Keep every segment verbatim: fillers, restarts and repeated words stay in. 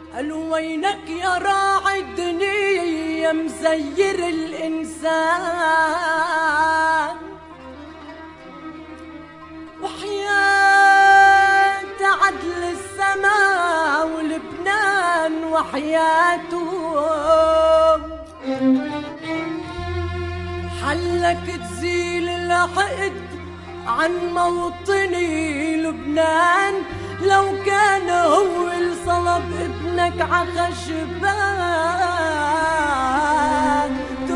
قالوا وينك يا راعي الدنيا مزير الإنسان، وحياة عدل السماء ولبنان وحياته حلك تزيل الحقد عن موطني لبنان. لو كان هو الصلب ابنك عخشبان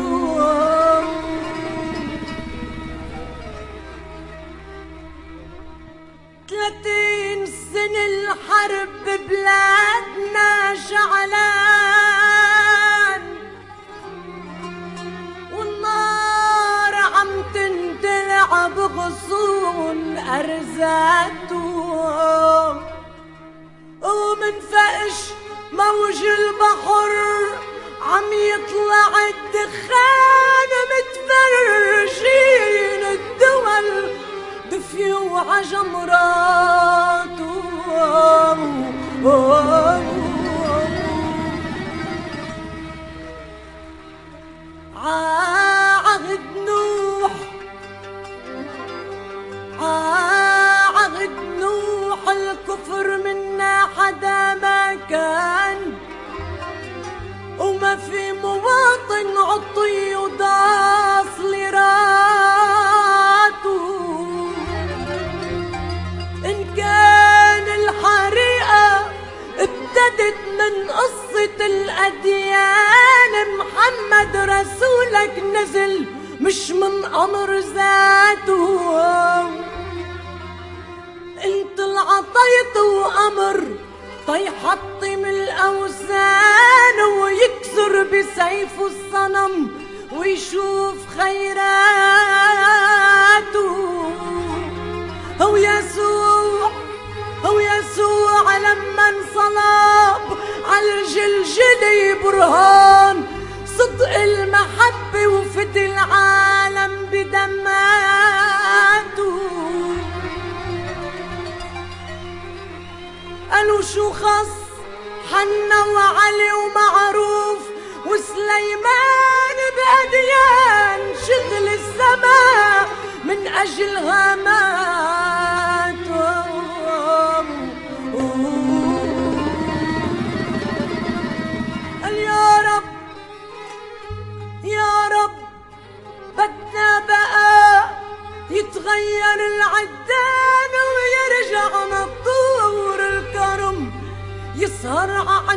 ثلاثين سنة الحرب ببلادنا شعلان، والنار عم تندلع بغصون أرزاتهم، ومن فقش موج البحر عم يطلع الدخان، متفرجين الدول دفي وعجمراتهم. عهد نوح عهد نوح الكفر منا حدا ما كان، وما في مواطن عطي وداس لراته. إن كان الحريقة ابتدت من قصة الأديان، محمد رسولك نزل مش من أمر ذاته. انت العطيت وأمر طيحطم الأوثان، ويكسر بسيفه الصنم ويشوف خيراته. هو يسوع هو يسوع لما انصلب على الجلجلة برهان صدق المحبة وفدي العالم بدماته. قالوا شو خص حنا وعلي ومعروف وسليمان بأديان، شغل السماء من أجلها ماتوا. قال يا رب يا رب بدنا بقى يتغير العدان، ويرجع نطور الكرم يسهر